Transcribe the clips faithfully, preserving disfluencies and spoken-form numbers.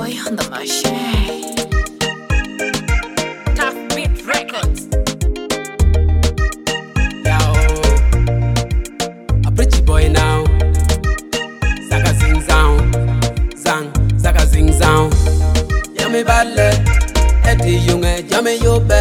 boy on the machine. Tough Beat Records. Yo, a pretty boy now. Zaka zing zang, zang, zaka zing zang. Yami balle, eti yunge, yami yobe.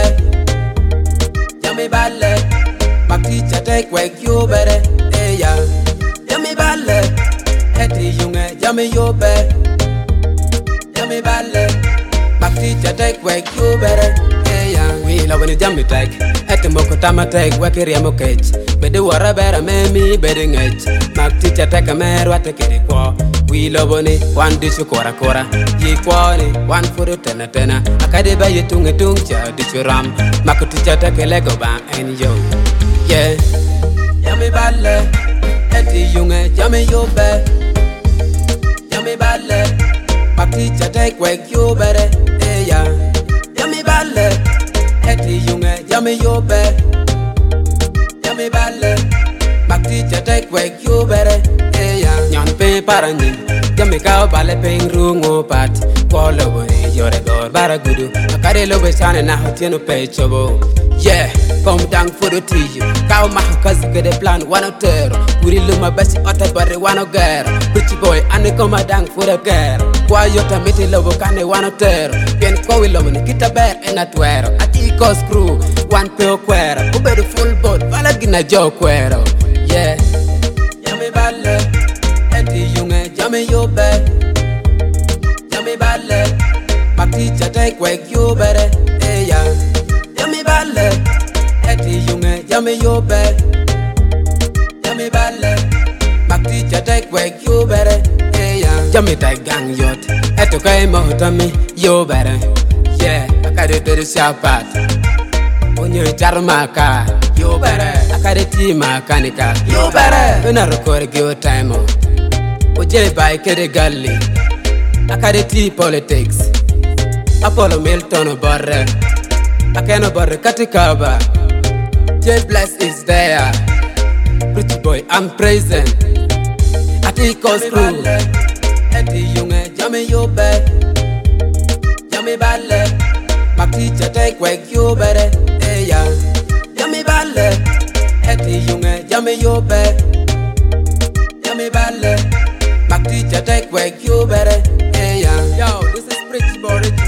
Yami balle, my teacher take wake you better. Hey ya, yami balle, eti yunge, yami yobe. Yami balle, my teacher take wake you better. Hey ya, we love when you jam me take. Eti moko tama take wake riamo cage. Bede wara bera me mi bedding edge. My teacher take a mero I take it kwa. We love on it, one dish kora kora. Ye kwa ni, one for the tena tena. Akade ba ye tunge tungcha dish ram. Mako teacher take a lego bang and yo. Yeah, yami balle, eti yunge, yami yobe. Yami balle, my teacher take wake you better. Hey ya, yami balle, eti yunge, yami yobe. Yami balle, my teacher take wake you better. Hey ya, nyan pe paranyin, yami kao balle ping rungo pat. Kwalo bone yore god baragudu. Akare lobe chane na hotieno pe chobo. Yeah, come down for the tea. Cow Mahakazi get a plan, one of terror. We look my best at a body, one of girl. Pretty boy, and they come down for the girl. Why you to meet a lobo can one of terror? Then call we love and get a bear and a twirl. A tea cost crew, one pill queer. Who better full boat, Valagina Joe quero. Yeah, Yami Balle, Eddie Yunge, Yami Yobe. Yami Balle, my teacher take wake you better. Hey, yeah. Yami balle, eti yunge, yami yobe. Yami balle, my teacher take wake you better. Hey ya, yami take gang yot. Eto kai mohotami yo better. Yeah, akade do the sharp part. Onye charmaka yo better. Akade ti makanika yo better. Una record give time o. Oje by kede galli. Akade ti politics. Apollo Milton borre. I can't bother katikaba. J Bless is there. Pretty boy, I'm present. I think us crew. Eti yunge, yami yobe. Yami balle, my teacher take wake you better. Hey ya, yami balle. Eti yunge, yami yobe. Yami balle, my teacher take wake you better. Hey ya, yo, this is Pretty Boy.